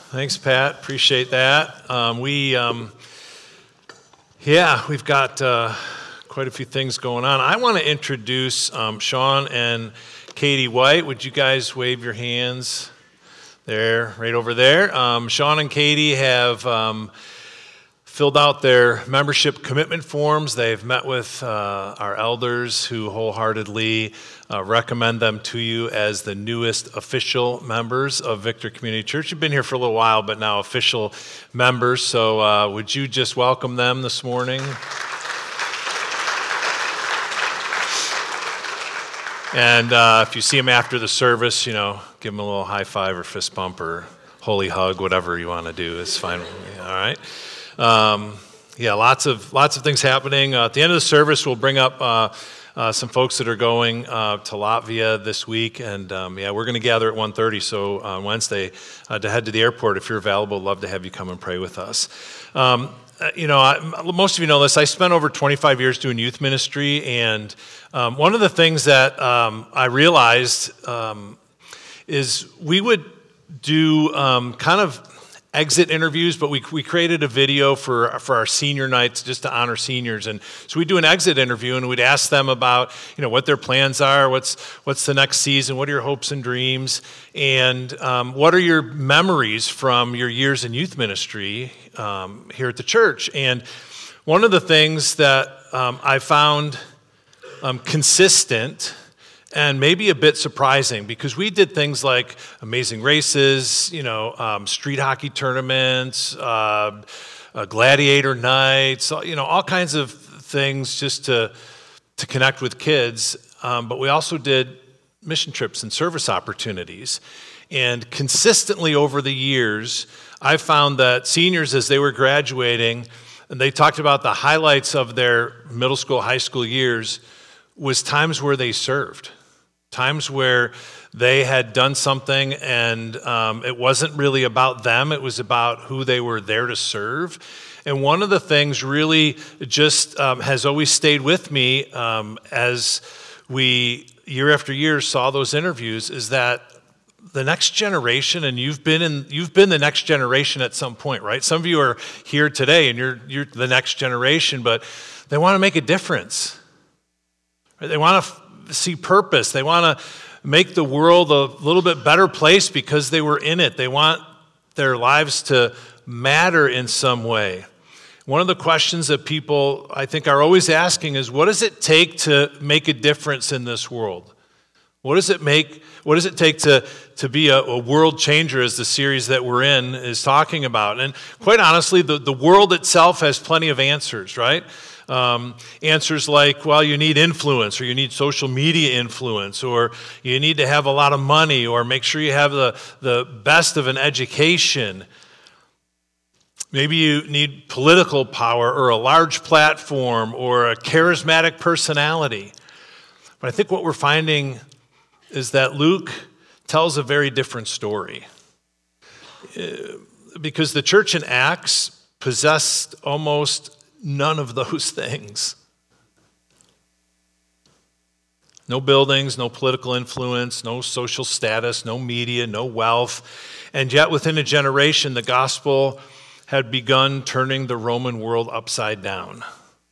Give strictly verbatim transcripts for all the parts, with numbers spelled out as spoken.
Thanks, Pat. Appreciate that. Um, we, um, yeah, we've got uh, quite a few things going on. I want to introduce um, Sean and Katie White. Would you guys wave your hands there, right over there? Um, Sean and Katie have um, filled out their membership commitment forms. They've met with uh, our elders who wholeheartedly uh, recommend them to you as the newest official members of Victor Community Church. You've been here for a little while, but now official members. So uh, would you just welcome them this morning? And uh, if you see them after the service, you know, give them a little high five or fist bump or holy hug, whatever you want to do. It's fine with me, all right? Um, yeah, lots of lots of things happening. Uh, at the end of the service, we'll bring up uh, uh, some folks that are going uh, to Latvia this week, and um, yeah, we're going to gather at one thirty. So on Wednesday uh, to head to the airport. If you're available, love to have you come and pray with us. Um, you know, I, most of you know this. I spent over twenty-five years doing youth ministry, and um, one of the things that um, I realized um, is we would do um, kind of exit interviews, but we we created a video for for our senior nights just to honor seniors, and so we do an exit interview and we'd ask them about you know what their plans are, what's what's the next season, what are your hopes and dreams, and um, what are your memories from your years in youth ministry um, here at the church. And one of the things that um, I found um, consistent and maybe a bit surprising, because we did things like amazing races, you know, um, street hockey tournaments, uh, uh, gladiator nights, you know, all kinds of things just to to connect with kids. Um, but we also did mission trips and service opportunities. And consistently over the years, I found that seniors, as they were graduating, and they talked about the highlights of their middle school, high school years, was times where they served. Times where they had done something and um, it wasn't really about them, it was about who they were there to serve. And one of the things really just um, has always stayed with me um, as we, year after year, saw those interviews is that the next generation, and you've been in, you've been the next generation at some point, right? Some of you are here today and you're, you're the next generation, but they want to make a difference. They want to see purpose. They want to make the world a little bit better place because they were in it. They want their lives to matter in some way. One of the questions that people, I think, are always asking is, what does it take to make a difference in this world? What does it make? What does it take to, to be a, a world changer, as the series that we're in is talking about? And quite honestly, the, the world itself has plenty of answers, right? Um, answers like, well, you need influence, or you need social media influence, or you need to have a lot of money, or make sure you have the, the best of an education. Maybe you need political power, or a large platform, or a charismatic personality. But I think what we're finding is that Luke tells a very different story. Because the church in Acts possessed almost none of those things. No buildings, no political influence, no social status, no media, no wealth. And yet within a generation, the gospel had begun turning the Roman world upside down.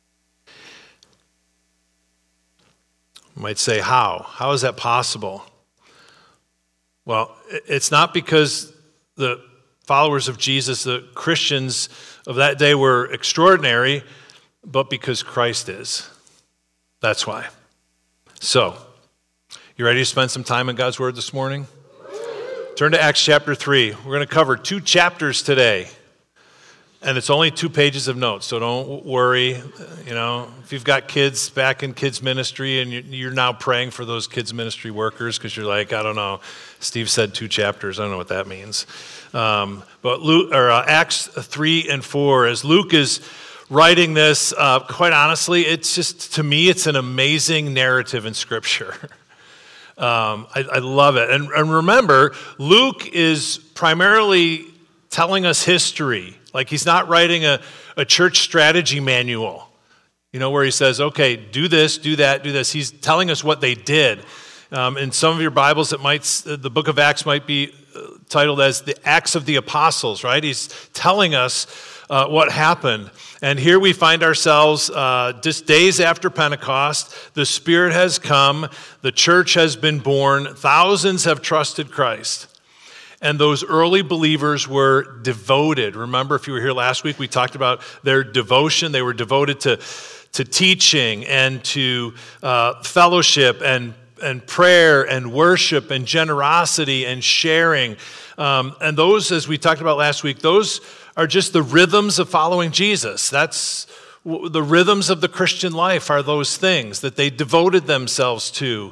You might say, how? How is that possible? Well, it's not because the followers of Jesus, the Christians of that day, were extraordinary, but because Christ is. That's why. So, you ready to spend some time in God's Word this morning? Turn to Acts chapter three. We're going to cover two chapters today. And it's only two pages of notes, so don't worry. You know, if you've got kids back in kids ministry and you're now praying for those kids ministry workers because you're like, I don't know, Steve said two chapters. I don't know what that means. Um, but Luke, or uh, Acts three and four, as Luke is writing this, uh, quite honestly, it's just, to me, it's an amazing narrative in Scripture. um, I, I love it. And, and remember, Luke is primarily telling us history. Like, he's not writing a, a church strategy manual, you know, where he says, okay, do this, do that, do this. He's telling us what they did. Um, in some of your Bibles, it might the book of Acts might be titled as the Acts of the Apostles, right? He's telling us uh, what happened. And here we find ourselves uh, just days after Pentecost. The Spirit has come. The church has been born. Thousands have trusted Christ. And those early believers were devoted. Remember, if you were here last week, we talked about their devotion. They were devoted to, to teaching and to uh, fellowship and, and prayer and worship and generosity and sharing. Um, and those, as we talked about last week, those are just the rhythms of following Jesus. That's the rhythms of the Christian life, are those things that they devoted themselves to.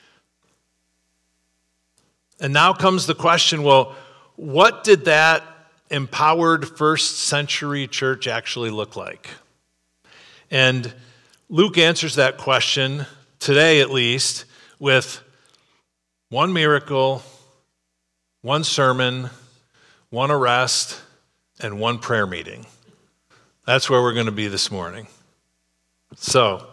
And now comes the question, well, what did that empowered first century church actually look like? And Luke answers that question, today at least, with one miracle, one sermon, one arrest, and one prayer meeting. That's where we're going to be this morning. So,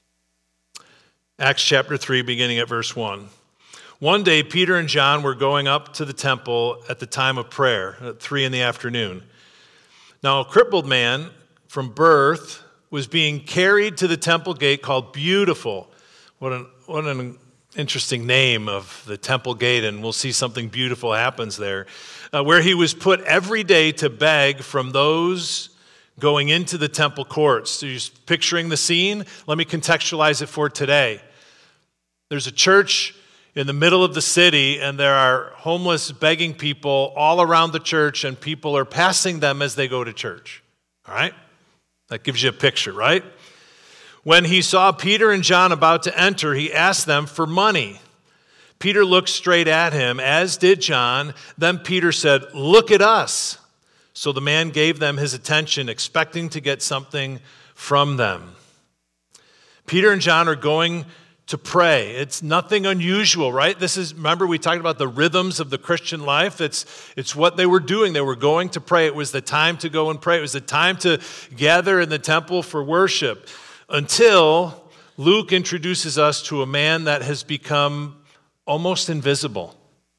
Acts chapter three, beginning at verse one. One day, Peter and John were going up to the temple at the time of prayer, at three in the afternoon. Now, a crippled man from birth was being carried to the temple gate called Beautiful. What an, what an interesting name of the temple gate, and we'll see something beautiful happens there, uh, where he was put every day to beg from those going into the temple courts. So you're picturing the scene? Let me contextualize it for today. There's a church in the middle of the city, and there are homeless begging people all around the church, and people are passing them as they go to church. All right? That gives you a picture, right? When he saw Peter and John about to enter, he asked them for money. Peter looked straight at him, as did John. Then Peter said, "Look at us." So the man gave them his attention, expecting to get something from them. Peter and John are going to pray. It's nothing unusual, right? This is, remember we talked about the rhythms of the Christian life. It's, it's what they were doing. They were going to pray. It was the time to go and pray. It was the time to gather in the temple for worship, until Luke introduces us to a man that has become almost invisible.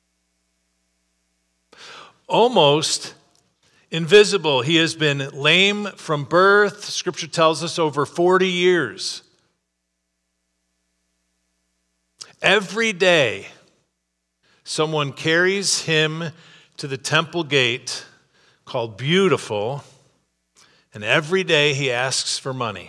Almost invisible. He has been lame from birth, Scripture tells us, over forty years. Every day, someone carries him to the temple gate called Beautiful, and every day he asks for money.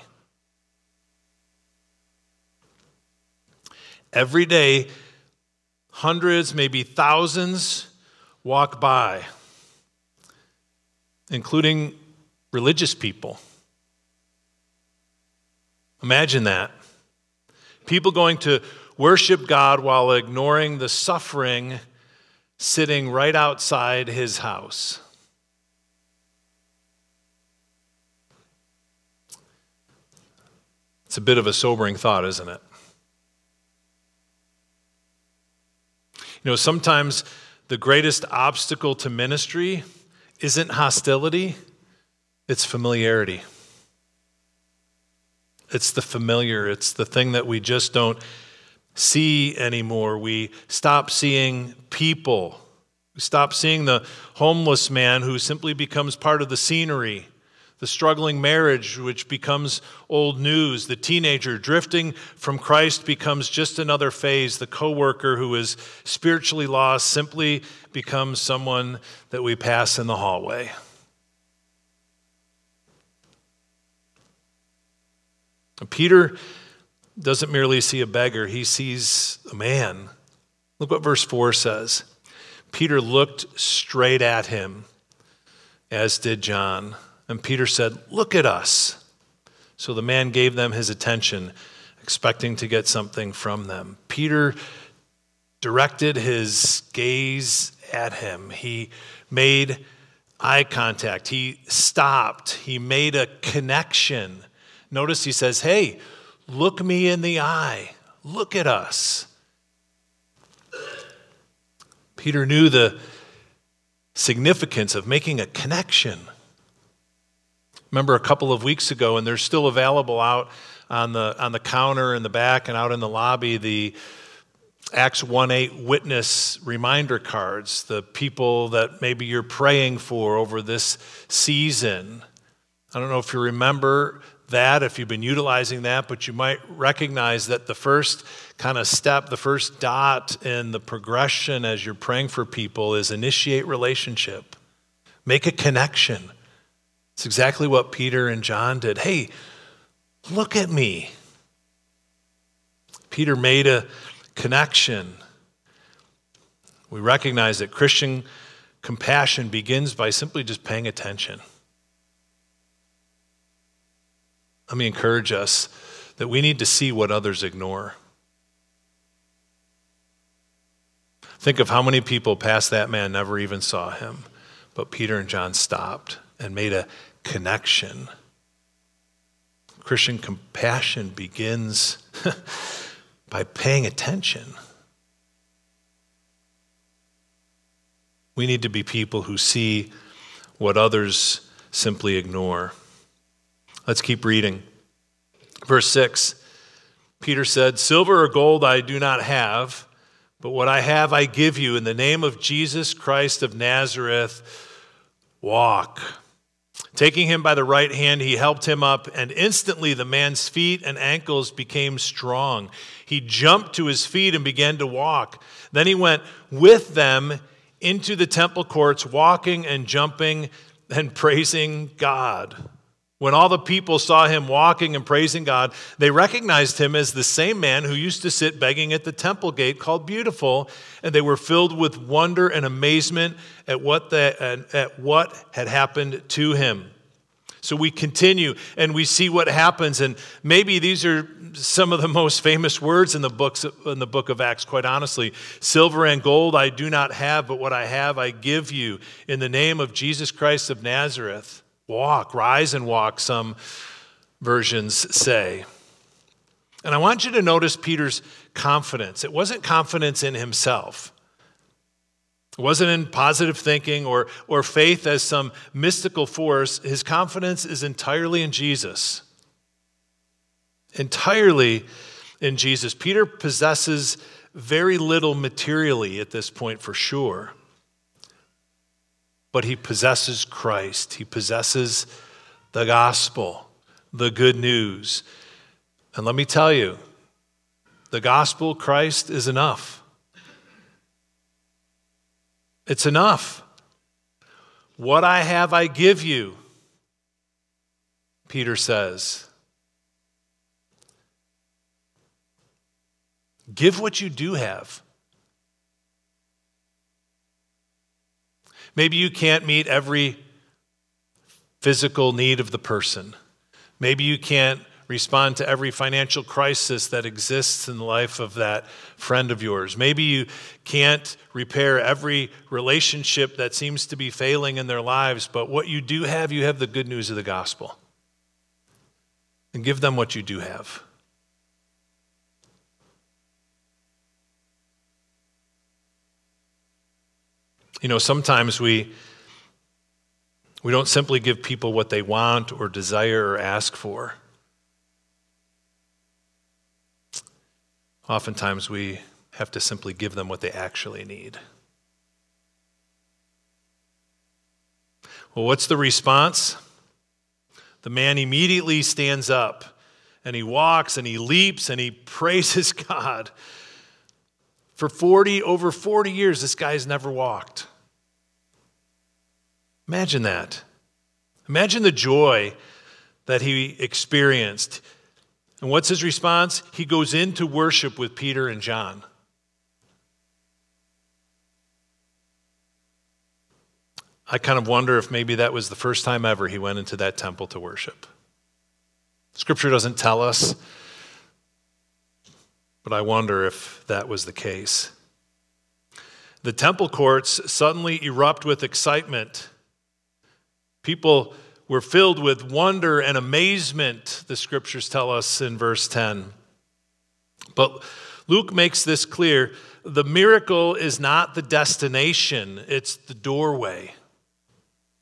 Every day, hundreds, maybe thousands walk by, including religious people. Imagine that. People going to worship God while ignoring the suffering sitting right outside his house. It's a bit of a sobering thought, isn't it? You know, sometimes the greatest obstacle to ministry isn't hostility, it's familiarity. It's the familiar, it's the thing that we just don't see anymore. We stop seeing people. We stop seeing the homeless man who simply becomes part of the scenery, the struggling marriage which becomes old news, the teenager drifting from Christ becomes just another phase, the coworker who is spiritually lost simply becomes someone that we pass in the hallway. Peter doesn't merely see a beggar, he sees a man. Look what verse four says. Peter looked straight at him, as did John. And Peter said, "Look at us." So the man gave them his attention, expecting to get something from them. Peter directed his gaze at him. He made eye contact. He stopped. He made a connection. Notice he says, "Hey, look me in the eye. Look at us." Peter knew the significance of making a connection. Remember a couple of weeks ago, and they're still available out on the on the counter in the back and out in the lobby, the Acts one eight witness reminder cards, the people that maybe you're praying for over this season. I don't know if you remember that, if you've been utilizing that, but you might recognize that the first kind of step, the first dot in the progression as you're praying for people is initiate relationship. Make a connection. It's exactly what Peter and John did. Hey, look at me. Peter made a connection. We recognize that Christian compassion begins by simply just paying attention. Let me encourage us that we need to see what others ignore. Think of how many people past that man never even saw him, but Peter and John stopped and made a connection. Christian compassion begins by paying attention. We need to be people who see what others simply ignore. Let's keep reading. Verse six, Peter said, "Silver or gold I do not have, but what I have I give you. In the name of Jesus Christ of Nazareth, walk." Taking him by the right hand, he helped him up, and instantly the man's feet and ankles became strong. He jumped to his feet and began to walk. Then he went with them into the temple courts, walking and jumping and praising God. When all the people saw him walking and praising God, they recognized him as the same man who used to sit begging at the temple gate called Beautiful, and they were filled with wonder and amazement at what the, at what had happened to him. So we continue and we see what happens, and maybe these are some of the most famous words in the books in the book of Acts, quite honestly. Silver and gold I do not have, but what I have I give you. In the name of Jesus Christ of Nazareth, walk, rise and walk, some versions say. And I want you to notice Peter's confidence. It wasn't confidence in himself. It wasn't in positive thinking or, or faith as some mystical force. His confidence is entirely in Jesus. Entirely in Jesus. Peter possesses very little materially at this point for sure. But he possesses Christ. He possesses the gospel, the good news. And let me tell you, the gospel, Christ, is enough. It's enough. What I have, I give you, Peter says. Give what you do have. Maybe you can't meet every physical need of the person. Maybe you can't respond to every financial crisis that exists in the life of that friend of yours. Maybe you can't repair every relationship that seems to be failing in their lives, but what you do have, you have the good news of the gospel. And give them what you do have. You know, sometimes we we don't simply give people what they want or desire or ask for. Oftentimes we have to simply give them what they actually need. Well, what's the response? The man immediately stands up and he walks and he leaps and he praises God. For forty, over forty years, this guy's never walked. Imagine that. Imagine the joy that he experienced. And what's his response? He goes into worship with Peter and John. I kind of wonder if maybe that was the first time ever he went into that temple to worship. Scripture doesn't tell us, but I wonder if that was the case. The temple courts suddenly erupt with excitement. People were filled with wonder and amazement, the scriptures tell us in verse ten. But Luke makes this clear. The miracle is not the destination, it's the doorway.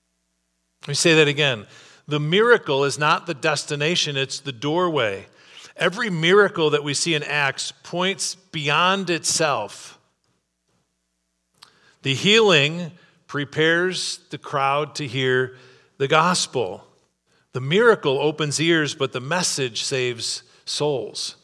Let me say that again. The miracle is not the destination, it's the doorway. Every miracle that we see in Acts points beyond itself. The healing prepares the crowd to hear the gospel. The miracle opens ears, but the message saves souls.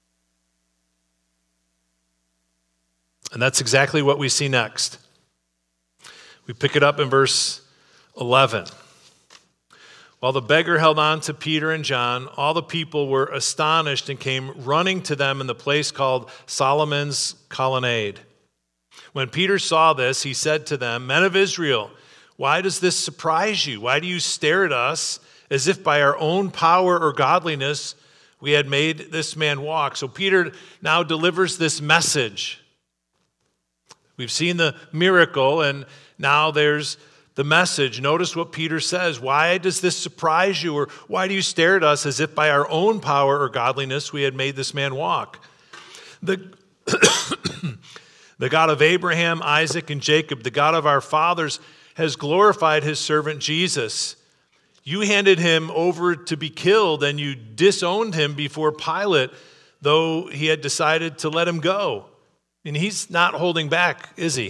And that's exactly what we see next. We pick it up in verse eleven. While the beggar held on to Peter and John, all the people were astonished and came running to them in the place called Solomon's Colonnade. When Peter saw this, he said to them, "Men of Israel, why does this surprise you? Why do you stare at us as if by our own power or godliness we had made this man walk?" So Peter now delivers this message. We've seen the miracle, and now there's the message. Notice what Peter says. Why does this surprise you? Or why do you stare at us as if by our own power or godliness we had made this man walk? The, the God of Abraham, Isaac, and Jacob, the God of our fathers, has glorified his servant Jesus. You handed him over to be killed, and you disowned him before Pilate, though he had decided to let him go. And he's not holding back, is he?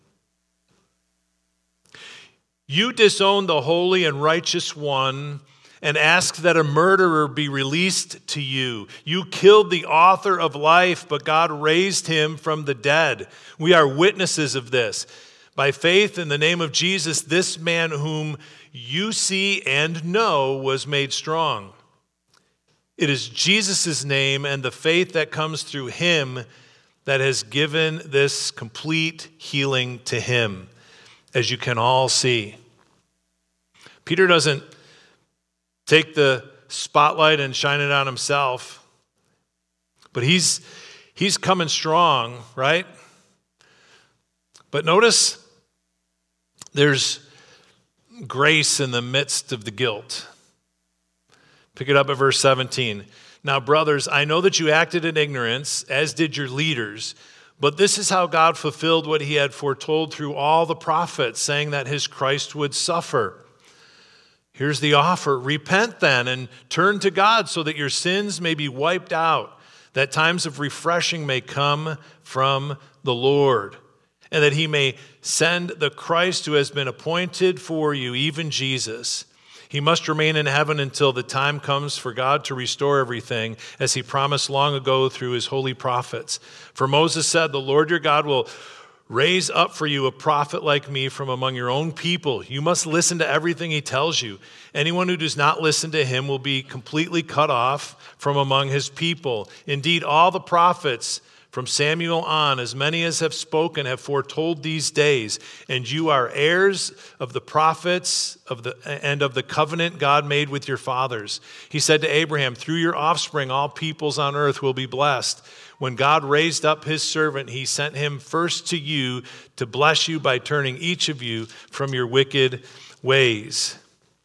You disowned the holy and righteous one and asked that a murderer be released to you. You killed the author of life, but God raised him from the dead. We are witnesses of this. By faith in the name of Jesus, this man whom you see and know was made strong. It is Jesus' name and the faith that comes through him that has given this complete healing to him, as you can all see. Peter doesn't take the spotlight and shine it on himself, but he's he's coming strong, right? But notice there's grace in the midst of the guilt. Pick it up at verse seventeen. Now, brothers, I know that you acted in ignorance, as did your leaders, but this is how God fulfilled what he had foretold through all the prophets, saying that his Christ would suffer. Here's the offer. Repent then and turn to God so that your sins may be wiped out, that times of refreshing may come from the Lord, and that he may send the Christ who has been appointed for you, even Jesus. He must remain in heaven until the time comes for God to restore everything, as he promised long ago through his holy prophets. For Moses said, "The Lord your God will raise up for you a prophet like me from among your own people. You must listen to everything he tells you. Anyone who does not listen to him will be completely cut off from among his people. Indeed, all the prophets from Samuel on, as many as have spoken, have foretold these days, and you are heirs of the prophets of the and of the covenant God made with your fathers. He said to Abraham, through your offspring all peoples on earth will be blessed. When God raised up his servant, he sent him first to you to bless you by turning each of you from your wicked ways."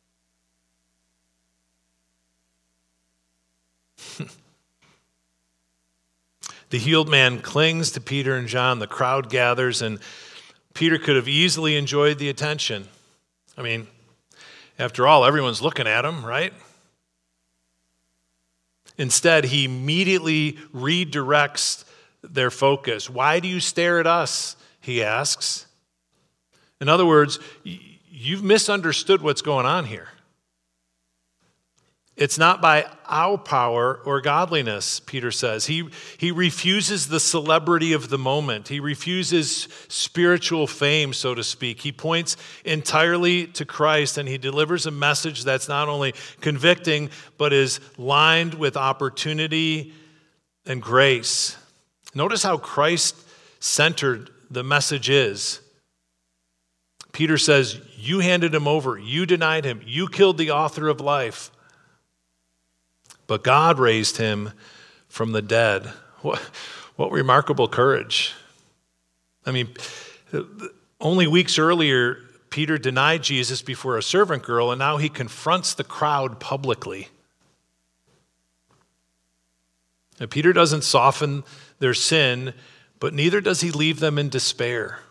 The healed man clings to Peter and John. The crowd gathers, and Peter could have easily enjoyed the attention. I mean, after all, everyone's looking at him, right? Instead, he immediately redirects their focus. "Why do you stare at us?" he asks. In other words, you've misunderstood what's going on here. It's not by our power or godliness, Peter says. He, he refuses the celebrity of the moment. He refuses spiritual fame, so to speak. He points entirely to Christ, and he delivers a message that's not only convicting, but is lined with opportunity and grace. Notice how Christ-centered the message is. Peter says, you handed him over. You denied him. You killed the author of life. But God raised him from the dead. What, what remarkable courage. I mean, only weeks earlier, Peter denied Jesus before a servant girl, and now he confronts the crowd publicly. Now, Peter doesn't soften their sin, but neither does he leave them in despair.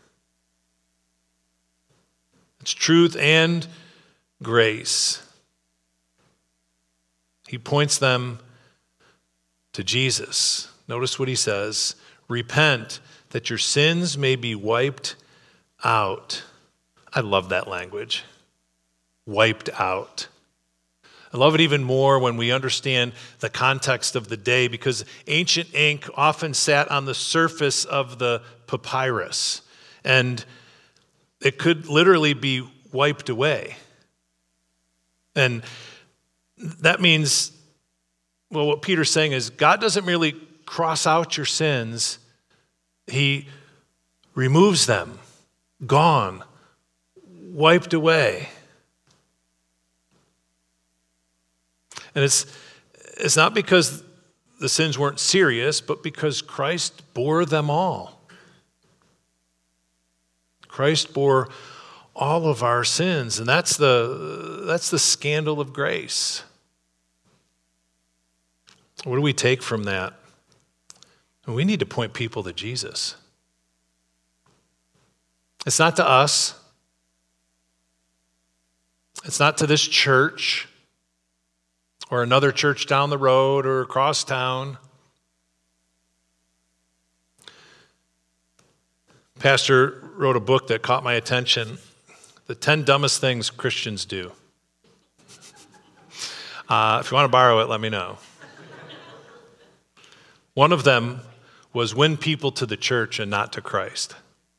It's truth and grace. He points them to Jesus. Notice what he says, repent that your sins may be wiped out. I love that language, wiped out. I love it even more when we understand the context of the day, because ancient ink often sat on the surface of the papyrus, and it could literally be wiped away. And that means, well, what Peter's saying is God doesn't merely cross out your sins, he removes them, gone, wiped away. And it's, it's not because the sins weren't serious, but because Christ bore them all. Christ bore all of our sins, and that's the, that's the scandal of grace. What do we take from that? We need to point people to Jesus. It's not to us. It's not to this church or another church down the road or across town. Pastor wrote a book that caught my attention, The ten Dumbest Things Christians Do. Uh, if you want to borrow it, let me know. One of them was win people to the church and not to Christ.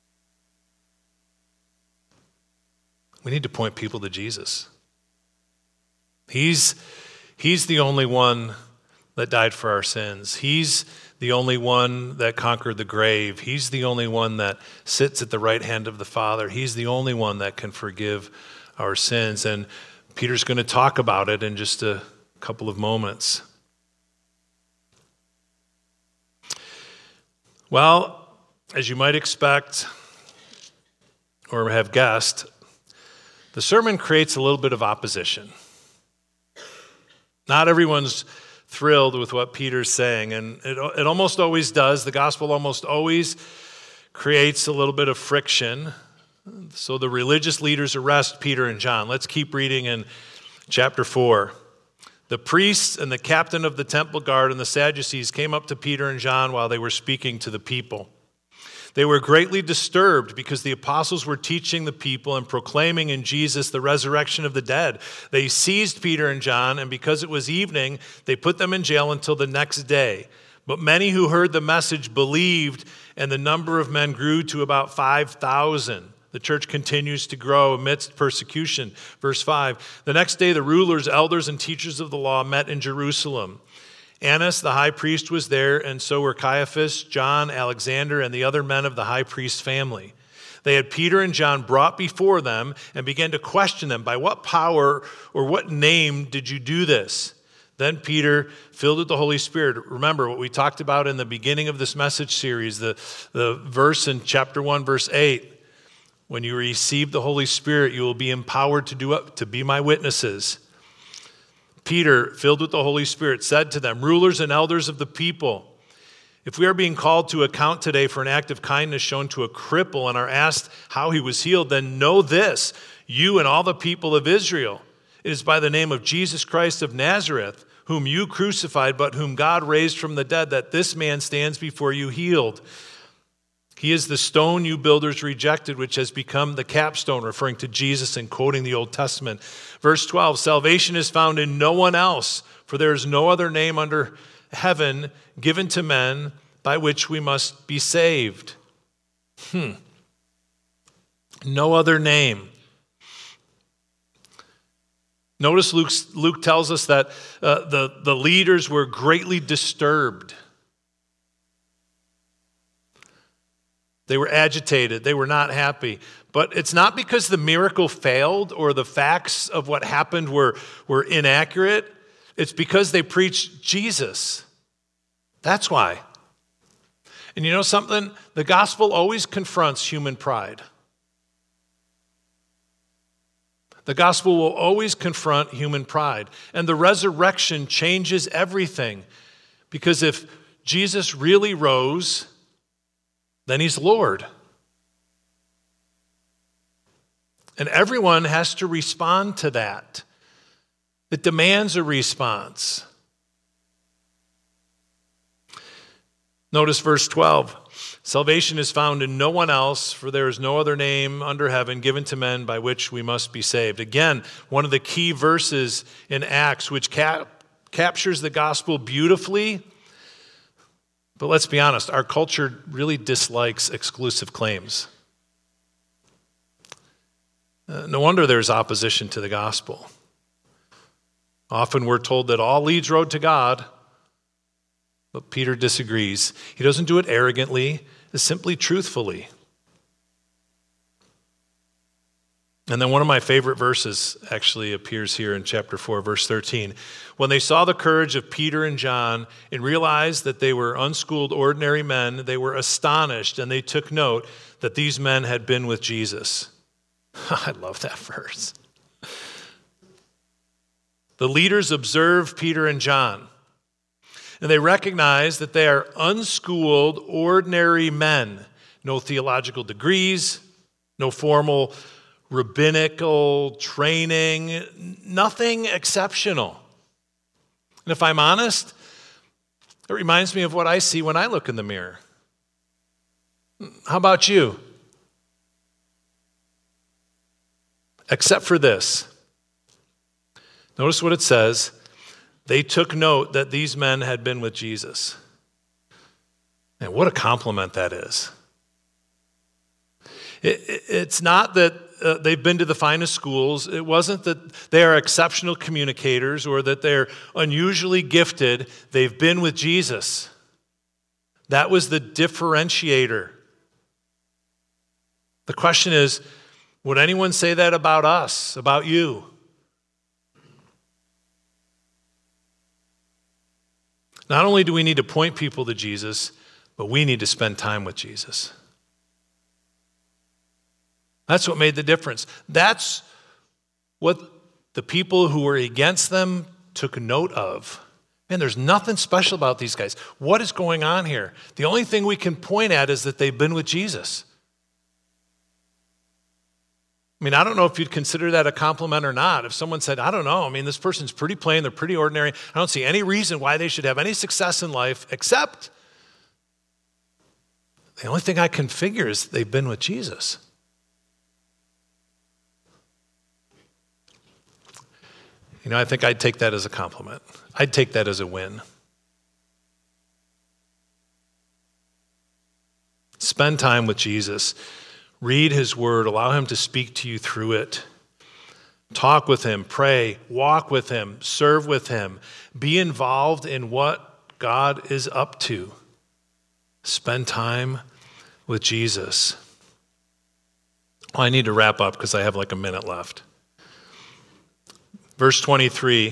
We need to point people to Jesus. He's, he's the only one that died for our sins. He's the only one that conquered the grave. He's the only one that sits at the right hand of the Father. He's the only one that can forgive our sins. And Peter's going to talk about it in just a couple of moments. Well, as you might expect or have guessed, the sermon creates a little bit of opposition. Not everyone's thrilled with what Peter's saying, and it, it almost always does. The gospel almost always creates a little bit of friction. So the religious leaders arrest Peter and John. Let's keep reading in chapter four. The priests and the captain of the temple guard and the Sadducees came up to Peter and John while they were speaking to the people. They were greatly disturbed because the apostles were teaching the people and proclaiming in Jesus the resurrection of the dead. They seized Peter and John, and because it was evening, they put them in jail until the next day. But many who heard the message believed, and the number of men grew to about five thousand. The church continues to grow amidst persecution. Verse five, the next day the rulers, elders, and teachers of the law met in Jerusalem. Annas, the high priest, was there, and so were Caiaphas, John, Alexander, and the other men of the high priest's family. They had Peter and John brought before them and began to question them, by what power or what name did you do this? Then Peter, filled with the Holy Spirit, remember what we talked about in the beginning of this message series, the, the verse in chapter one, verse eight. When you receive the Holy Spirit, you will be empowered to do to be my witnesses. Peter, filled with the Holy Spirit, said to them, rulers and elders of the people, if we are being called to account today for an act of kindness shown to a cripple and are asked how he was healed, then know this, you and all the people of Israel. It is by the name of Jesus Christ of Nazareth, whom you crucified, but whom God raised from the dead, that this man stands before you healed. He is the stone you builders rejected, which has become the capstone, referring to Jesus and quoting the Old Testament. Verse twelve, salvation is found in no one else, for there is no other name under heaven given to men by which we must be saved. Hmm. No other name. Notice Luke's, Luke tells us that uh, the, the leaders were greatly disturbed. They were agitated. They were not happy. But it's not because the miracle failed or the facts of what happened were, were inaccurate. It's because they preached Jesus. That's why. And you know something? The gospel always confronts human pride. The gospel will always confront human pride. And the resurrection changes everything. Because if Jesus really rose, then he's Lord. And everyone has to respond to that. It demands a response. Notice verse twelve. Salvation is found in no one else, for there is no other name under heaven given to men by which we must be saved. Again, one of the key verses in Acts, which cap- captures the gospel beautifully. But let's be honest, our culture really dislikes exclusive claims. Uh, no wonder there's opposition to the gospel. Often we're told that all leads road to God, but Peter disagrees. He doesn't do it arrogantly, it's simply truthfully. And then one of my favorite verses actually appears here in chapter four, verse thirteen. When they saw the courage of Peter and John and realized that they were unschooled, ordinary men, they were astonished, and they took note that these men had been with Jesus. I love that verse. The leaders observe Peter and John, and they recognize that they are unschooled, ordinary men. No theological degrees, no formal rabbinical training, nothing exceptional. And if I'm honest, it reminds me of what I see when I look in the mirror. How about you? Except for this. Notice what it says. They took note that these men had been with Jesus. And what a compliment that is. It, it, it's not that uh, they've been to the finest schools. It wasn't that they are exceptional communicators or that they're unusually gifted. They've been with Jesus. That was the differentiator. The question is, would anyone say that about us, about you? Not only do we need to point people to Jesus, but we need to spend time with Jesus. That's what made the difference. That's what the people who were against them took note of. Man, there's nothing special about these guys. What is going on here? The only thing we can point at is that they've been with Jesus. I mean, I don't know if you'd consider that a compliment or not. If someone said, I don't know, I mean, this person's pretty plain, they're pretty ordinary. I don't see any reason why they should have any success in life except the only thing I can figure is they've been with Jesus. You know, I think I'd take that as a compliment. I'd take that as a win. Spend time with Jesus. Read his word. Allow him to speak to you through it. Talk with him. Pray. Walk with him. Serve with him. Be involved in what God is up to. Spend time with Jesus. Well, I need to wrap up because I have like a minute left. Verse twenty-three.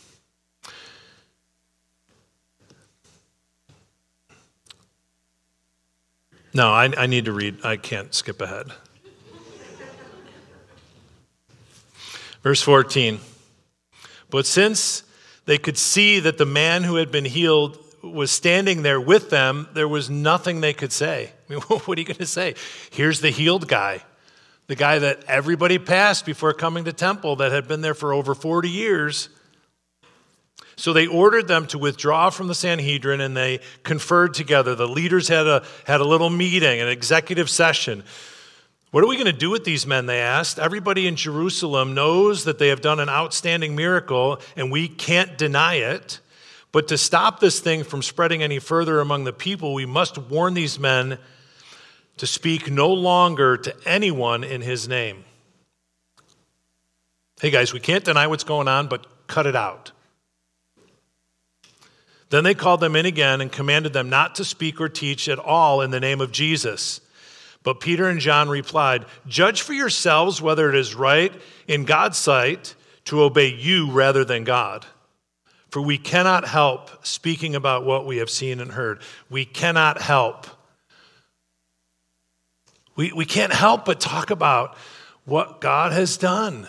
No, I, I need to read. I can't skip ahead. Verse fourteen. But since they could see that the man who had been healed was standing there with them, there was nothing they could say. I mean, what are you going to say? Here's the healed guy. The guy that everybody passed before coming to temple that had been there for over forty years. So they ordered them to withdraw from the Sanhedrin and they conferred together. The leaders had a, had a little meeting, an executive session. What are we going to do with these men, they asked. Everybody in Jerusalem knows that they have done an outstanding miracle and we can't deny it. But to stop this thing from spreading any further among the people, we must warn these men to speak no longer to anyone in his name. Hey guys, we can't deny what's going on, but cut it out. Then they called them in again and commanded them not to speak or teach at all in the name of Jesus. But Peter and John replied, judge for yourselves whether it is right in God's sight to obey you rather than God. For we cannot help speaking about what we have seen and heard. We cannot help. We, we can't help but talk about what God has done.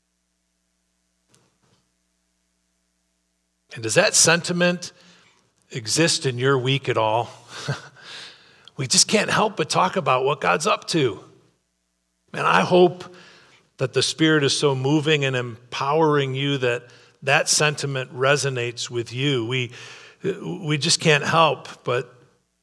And does that sentiment exist in your week at all? We just can't help but talk about what God's up to. Man, I hope that the Spirit is so moving and empowering you that that sentiment resonates with you. We, we just can't help but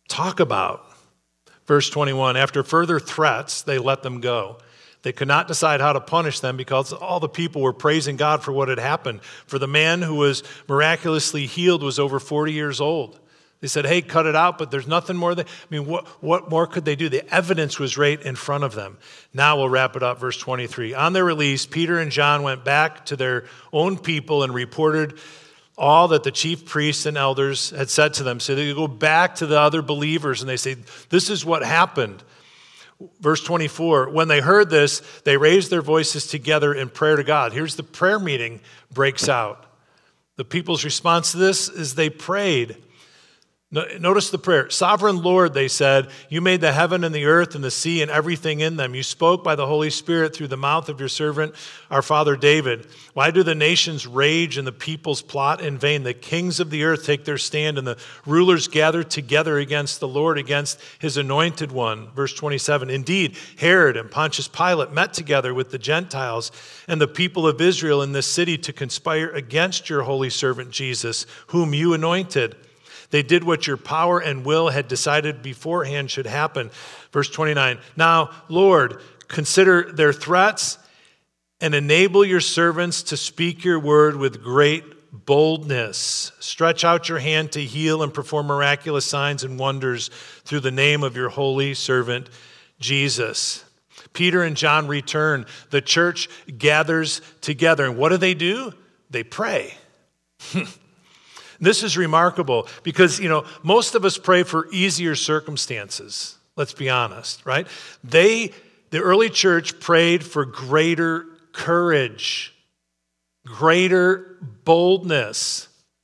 talk about. Verse twenty-one, after further threats, they let them go. They could not decide how to punish them because all the people were praising God for what had happened. For the man who was miraculously healed was over forty years old. They said, hey, cut it out, but there's nothing more. That, I mean, what, what more could they do? The evidence was right in front of them. Now we'll wrap it up, verse twenty-three. On their release, Peter and John went back to their own people and reported all that the chief priests and elders had said to them. So they go back to the other believers and they say, this is what happened. Verse twenty-four, when they heard this, they raised their voices together in prayer to God. Here's the prayer meeting breaks out. The people's response to this is they prayed. Notice the prayer. Sovereign Lord, they said, you made the heaven and the earth and the sea and everything in them. You spoke by the Holy Spirit through the mouth of your servant, our father David. Why do the nations rage and the peoples plot in vain? The kings of the earth take their stand and the rulers gather together against the Lord, against his anointed one. Verse twenty-seven, indeed, Herod and Pontius Pilate met together with the Gentiles and the people of Israel in this city to conspire against your holy servant Jesus, whom you anointed. They did what your power and will had decided beforehand should happen. Verse twenty-nine, now, Lord, consider their threats and enable your servants to speak your word with great boldness. Stretch out your hand to heal and perform miraculous signs and wonders through the name of your holy servant, Jesus. Peter and John return. The church gathers together. And what do they do? They pray. This is remarkable because, you know, most of us pray for easier circumstances. Let's be honest, right? They, the early church prayed for greater courage, greater boldness.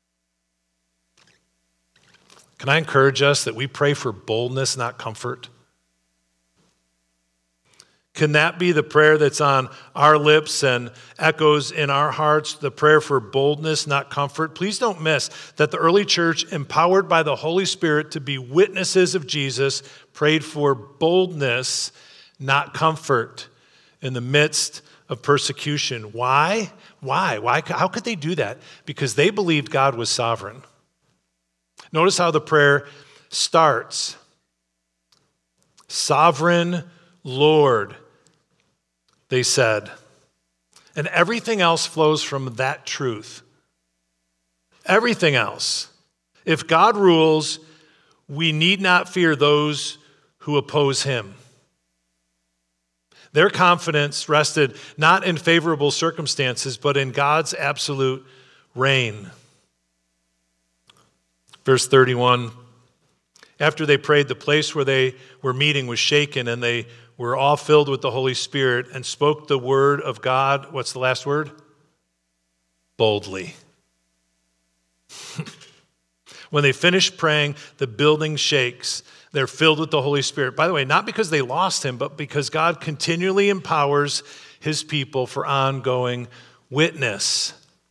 Can I encourage us that we pray for boldness, not comfort? Can that be the prayer that's on our lips and echoes in our hearts, the prayer for boldness, not comfort? Please don't miss that the early church, empowered by the Holy Spirit to be witnesses of Jesus, prayed for boldness, not comfort, in the midst of persecution. Why? Why? Why? How could they do that? Because they believed God was sovereign. Notice how the prayer starts. Sovereign Lord, they said. And everything else flows from that truth. Everything else. If God rules, we need not fear those who oppose him. Their confidence rested not in favorable circumstances, but in God's absolute reign. Verse thirty-one, after they prayed, the place where they were meeting was shaken, and they were all filled with the Holy Spirit and spoke the word of God. What's the last word? Boldly. When they finish praying, the building shakes. They're filled with the Holy Spirit. By the way, not because they lost him, but because God continually empowers his people for ongoing witness.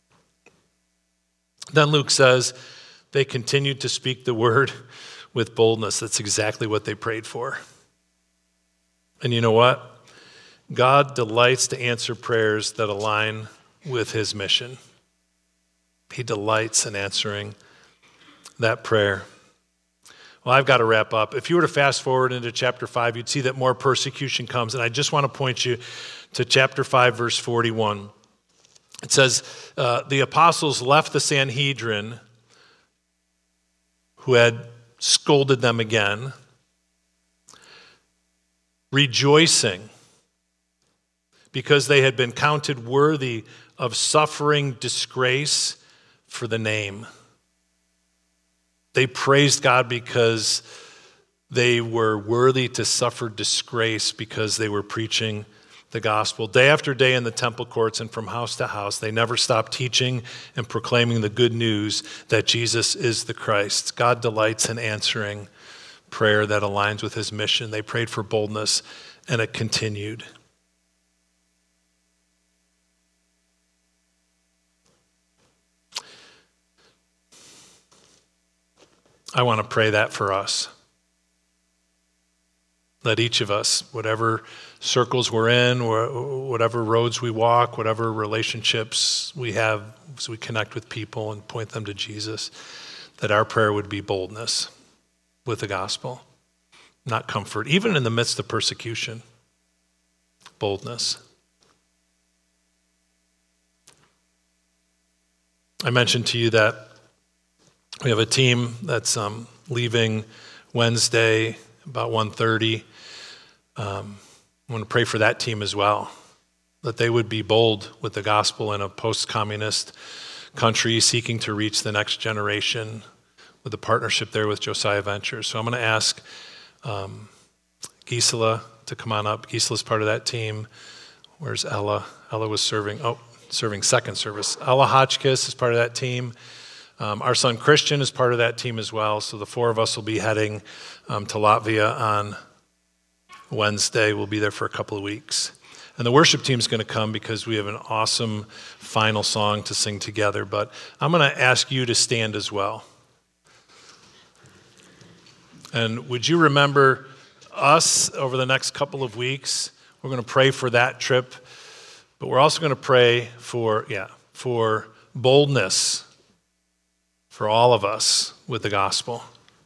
Then Luke says they continued to speak the word with boldness. That's exactly what they prayed for. And you know what? God delights to answer prayers that align with his mission. He delights in answering that prayer. Well, I've got to wrap up. If you were to fast forward into chapter five, you'd see that more persecution comes. And I just want to point you to chapter five, verse forty-one. It says, uh, the apostles left the Sanhedrin, who had scolded them again, rejoicing because they had been counted worthy of suffering disgrace for the name. They praised God because they were worthy to suffer disgrace because they were preaching the gospel. Day after day in the temple courts and from house to house, they never stopped teaching and proclaiming the good news that Jesus is the Christ. God delights in answering prayer that aligns with his mission. They prayed for boldness, and it continued. I want to pray that for us. Let each of us, whatever circles we're in, or whatever roads we walk, whatever relationships we have as we connect with people and point them to Jesus, that our prayer would be boldness. with the gospel, not comfort, even in the midst of persecution, boldness. I mentioned to you that we have a team that's um, leaving Wednesday about one thirty. Um, I want to pray for that team as well, that they would be bold with the gospel in a post-communist country seeking to reach the next generation with a partnership there with Josiah Ventures. So I'm going to ask um, Gisela to come on up. Gisela's part of that team. Where's Ella? Ella was serving, oh, serving second service. Ella Hotchkiss is part of that team. Um, our son Christian is part of that team as well. So the four of us will be heading um, to Latvia on Wednesday. We'll be there for a couple of weeks. And the worship team's going to come because we have an awesome final song to sing together. But I'm going to ask you to stand as well. And would you remember us over the next couple of weeks? We're going to pray for that trip, but we're also going to pray for, yeah, for boldness for all of us with the gospel.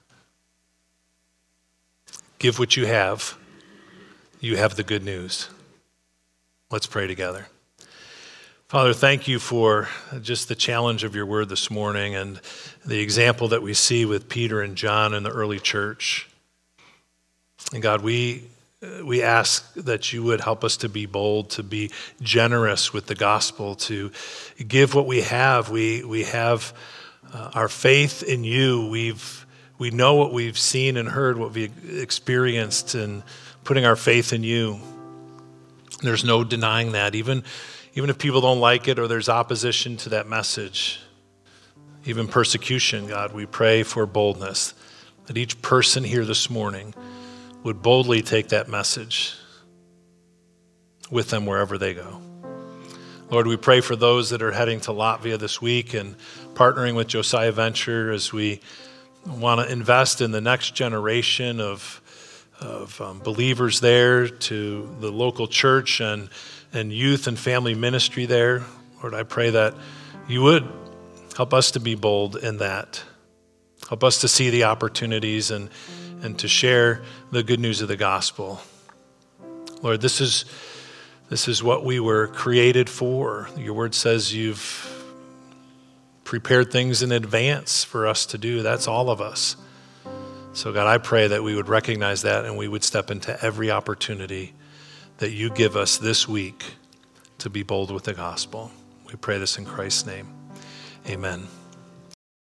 Give what you have. You have the good news. Let's pray together. Father, thank you for just the challenge of your word this morning and the example that we see with Peter and John in the early church. And God, we we ask that you would help us to be bold, to be generous with the gospel, to give what we have. We we have uh, our faith in you. We've we know what we've seen and heard, what we've experienced, and putting our faith in you. There's no denying that, even, even if people don't like it or there's opposition to that message, even persecution, God, we pray for boldness, that each person here this morning would boldly take that message with them wherever they go. Lord, we pray for those that are heading to Latvia this week and partnering with Josiah Venture as we want to invest in the next generation of of um, believers there, to the local church and, and youth and family ministry there. Lord, I pray that you would help us to be bold in that. Help us to see the opportunities and, and to share the good news of the gospel. Lord, this is, this is what we were created for. Your word says you've prepared things in advance for us to do. That's all of us. So God, I pray that we would recognize that and we would step into every opportunity that you give us this week to be bold with the gospel. We pray this in Christ's name. Amen.